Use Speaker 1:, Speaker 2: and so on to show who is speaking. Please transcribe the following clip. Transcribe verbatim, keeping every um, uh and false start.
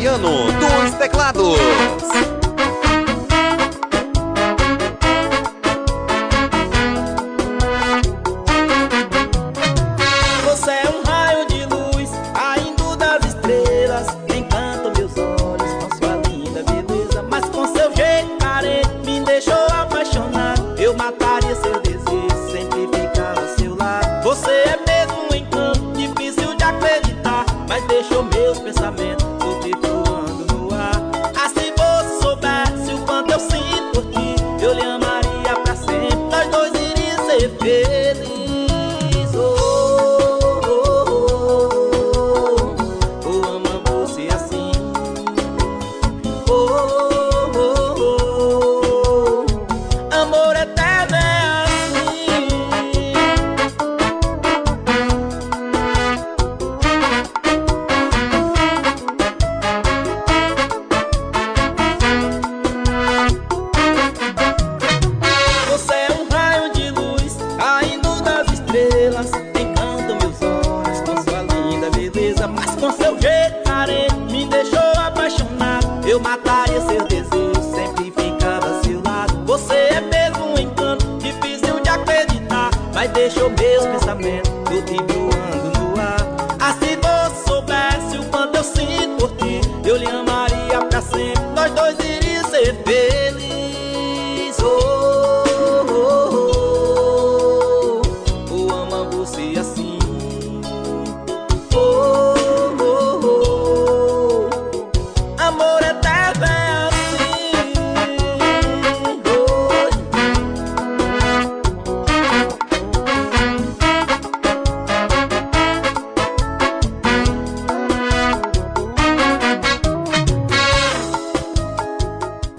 Speaker 1: Baiano dos teclados.
Speaker 2: Você é um raio de luz, caindo das estrelas, encanta meus olhos com sua linda beleza. Mas com seu jeito carente me deixou apaixonado. Eu mataria seu desejo, sempre ficar ao seu lado. Você é mesmo um encanto, difícil de acreditar, mas deixou meus pensamentos flutuando no ar. Ah, se você soubesse o quanto eu sinto por ti, eu lhe amaria pra sempre, nós dois iríamos ser felizes. Encanta meus olhos com sua linda beleza, mas com seu jeito carente me deixou apaixonado. Eu mataria seu desejo, sempre ficava ao seu lado. Você é mesmo um encanto, difícil de acreditar, mas deixou meus pensamentos flutuando no ar. Ah, se você soubesse o quanto eu sinto por ti, eu lhe amaria pra sempre, nós dois iríamos ser felizes.